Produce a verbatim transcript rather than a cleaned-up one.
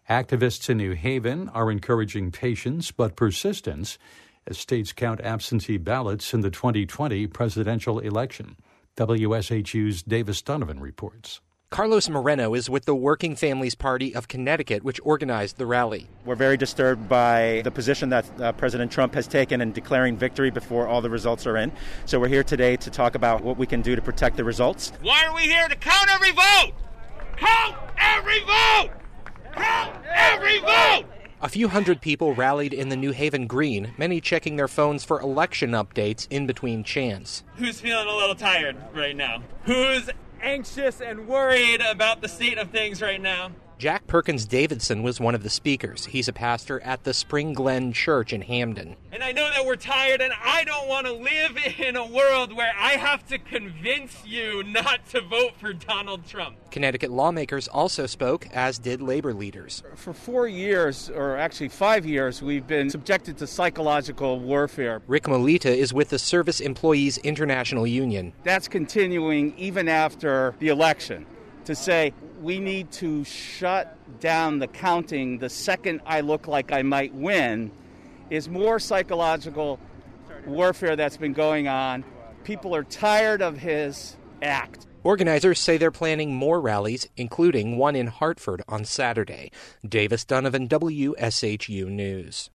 Activists in New Haven are encouraging patience but persistence as states count absentee ballots in the twenty twenty presidential election. W S H U's Davis Donovan reports. Carlos Moreno is with the Working Families Party of Connecticut, which organized the rally. We're very disturbed by the position that uh, President Trump has taken in declaring victory before all the results are in. So we're here today to talk about what we can do to protect the results. Why are we here? To count every vote! Count every vote! Count every vote! A few hundred people rallied in the New Haven Green, many checking their phones for election updates in between chants. Who's feeling a little tired right now? Who's anxious and worried about the state of things right now? Jack Perkins Davidson was one of the speakers. He's a pastor at the Spring Glen Church in Hamden. And I know that we're tired, and I don't want to live in a world where I have to convince you not to vote for Donald Trump. Connecticut lawmakers also spoke, as did labor leaders. For four years, or actually five years, we've been subjected to psychological warfare. Rick Molita is with the Service Employees International Union. That's continuing even after the election. To say we need to shut down the counting the second I look like I might win is more psychological warfare that's been going on. People are tired of his act. Organizers say they're planning more rallies, including one in Hartford on Saturday. Davis Donovan, W S H U News.